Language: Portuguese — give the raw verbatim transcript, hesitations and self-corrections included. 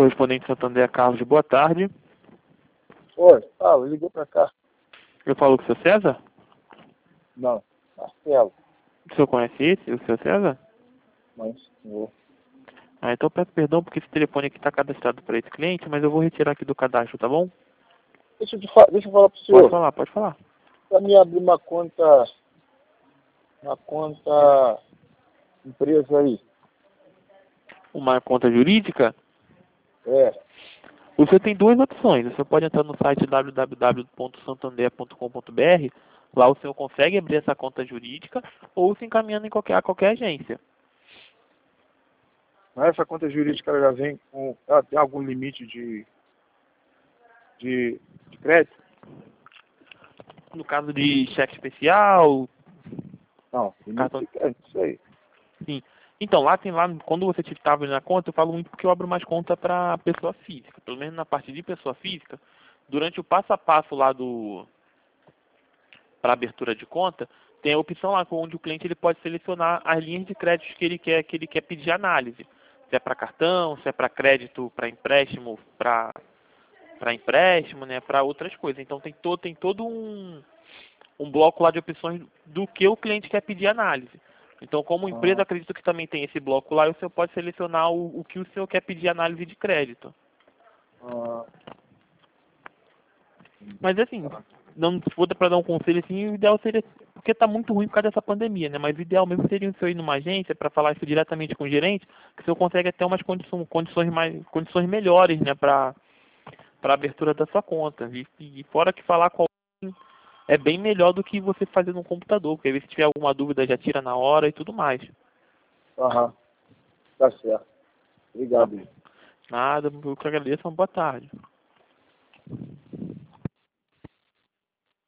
correspondente Santander, Carlos, boa tarde. Oi, fala, ligou pra cá. Eu falo com o seu César? Não, Marcelo. O senhor conhece esse, o seu César? Mas, senhor. Ah, então peço perdão porque esse telefone aqui está cadastrado para esse cliente, mas eu vou retirar aqui do cadastro, tá bom? Deixa eu, te fa deixa eu falar pro senhor. Pode falar, pode falar. Pra mim abrir uma conta, uma conta empresa aí. Uma conta jurídica? É, Você tem duas opções. Você pode entrar no site w w w ponto santander ponto com ponto b r. Lá o senhor consegue abrir essa conta jurídica ou se encaminhando em qualquer, a qualquer agência. mas essa conta jurídica ela já vem com, ela tem algum limite de, de, de crédito? No caso de cheque especial, Não, limite cartão... de crédito, isso aí. Sim. Então, lá tem lá, quando você estava na conta, eu falo muito porque eu abro mais conta para pessoa física. Pelo menos na parte de pessoa física, durante o passo a passo lá do para abertura de conta, tem a opção lá onde o cliente ele pode selecionar as linhas de créditos que ele quer que ele quer pedir análise. Se é para cartão, se é para crédito, para empréstimo, para para empréstimo, né, para outras coisas. Então tem todo tem todo um um bloco lá de opções do que o cliente quer pedir análise. Então, como empresa, Ah, acredito que também tem esse bloco lá e o senhor pode selecionar o, o que o senhor quer pedir análise de crédito. ah, Mas assim, não se for para dar um conselho assim, o ideal seria, porque está muito ruim por causa dessa pandemia, né? Mas o ideal mesmo seria o senhor ir numa agência para falar isso diretamente com o gerente, que o senhor consegue até umas condições, condições, mais, condições melhores, né, para para abertura da sua conta. E, e fora que falar com alguém é bem melhor do que você fazer no computador, porque aí se tiver alguma dúvida já tira na hora e tudo mais. aham, tá certo. Tá? Obrigado. Nada, eu que agradeço, uma boa tarde.